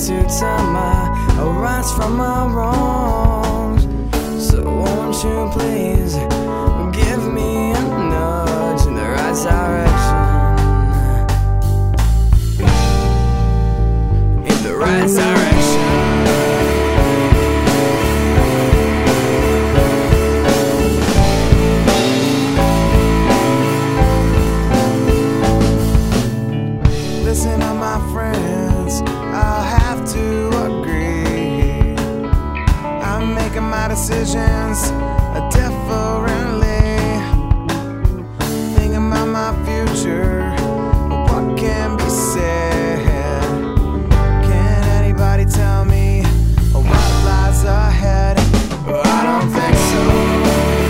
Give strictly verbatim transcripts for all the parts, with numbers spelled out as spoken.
to tell my rights from my wrongs. So won't you please give me a nudge in the right direction, in the right direction. Listen up, my friends, I'll have to agree. I'm making my decisions differently. Thinking about my future, what can be said? Can anybody tell me what lies ahead? I don't think so.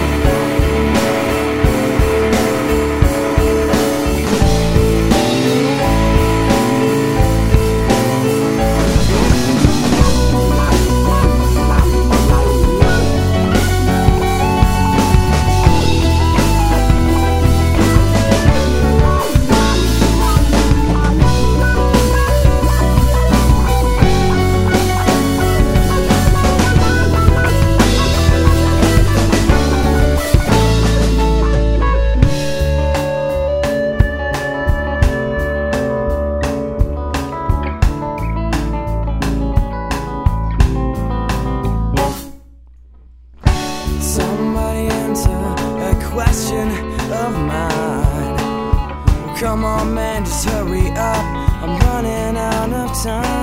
Somebody answer a question of mine. Come on, man, just hurry up, I'm running out of time.